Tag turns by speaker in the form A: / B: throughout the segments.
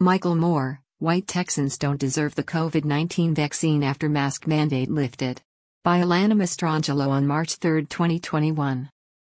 A: Michael Moore, White Texans don't deserve the COVID-19 vaccine after mask mandate lifted. By Alana Mastrangelo on March 3, 2021.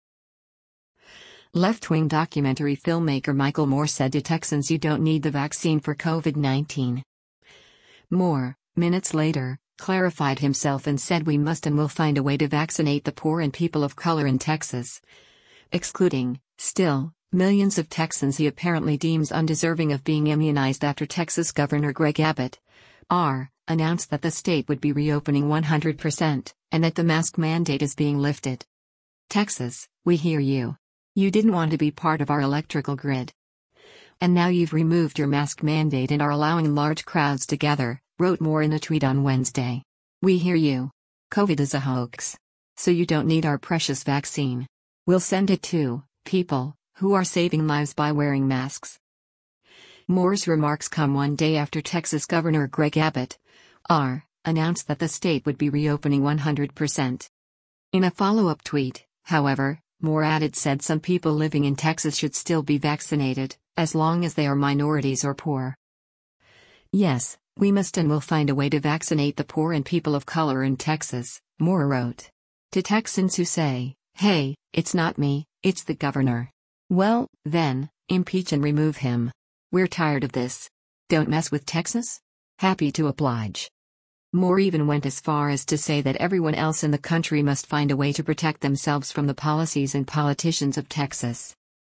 A: Left-wing documentary filmmaker Michael Moore said to Texans you don't need the vaccine for COVID-19. Moore, minutes later, clarified himself and said we must and will find a way to vaccinate the poor and people of color in Texas. Excluding, still, millions of Texans he apparently deems undeserving of being immunized after Texas Governor Greg Abbott announced that the state would be reopening 100%, and that the mask mandate is being lifted. Texas, we hear you. You didn't want to be part of our electrical grid. And now you've removed your mask mandate and are allowing large crowds to gather, wrote Moore in a tweet on Wednesday. We hear you. COVID is a hoax. So you don't need our precious vaccine. We'll send it to people who are saving lives by wearing masks. Moore's remarks come one day after Texas Governor Greg Abbott announced that the state would be reopening 100%. In a follow-up tweet, however, Moore said some people living in Texas should still be vaccinated, as long as they are minorities or poor. Yes, we must and will find a way to vaccinate the poor and people of color in Texas, Moore wrote. To Texans who say, hey, it's not me, it's the governor. Well, then, impeach and remove him. We're tired of this. Don't mess with Texas? Happy to oblige. Moore even went as far as to say that everyone else in the country must find a way to protect themselves from the policies and politicians of Texas.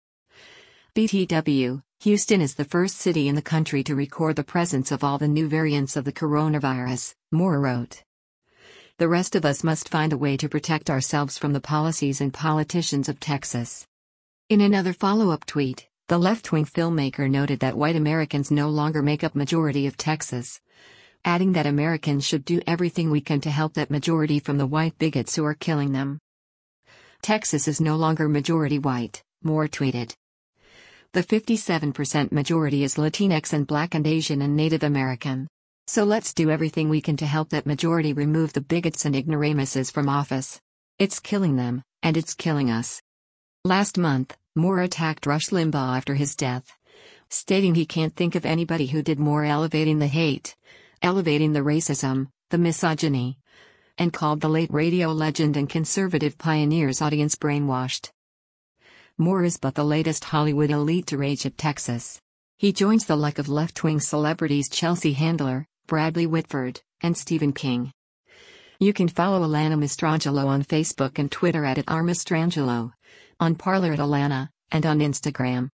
A: BTW, Houston is the first city in the country to record the presence of all the new variants of the coronavirus, Moore wrote. The rest of us must find a way to protect ourselves from the policies and politicians of Texas. In another follow-up tweet, the left-wing filmmaker noted that white Americans no longer make up majority of Texas, adding that Americans should do everything we can to help that majority from the white bigots who are killing them. Texas is no longer majority white, Moore tweeted. The 57% majority is Latinx and Black and Asian and Native American. So let's do everything we can to help that majority remove the bigots and ignoramuses from office. It's killing them, and it's killing us. Last month, Moore attacked Rush Limbaugh after his death, stating he can't think of anybody who did more elevating the hate, elevating the racism, the misogyny, and called the late radio legend and conservative pioneer's audience brainwashed. Moore is but the latest Hollywood elite to rage at Texas. He joins the like of left-wing celebrities Chelsea Handler, Bradley Whitford, and Stephen King. You can follow Alana Mastrangelo on Facebook and Twitter @Mastrangelo, on Parler @Alana, and on Instagram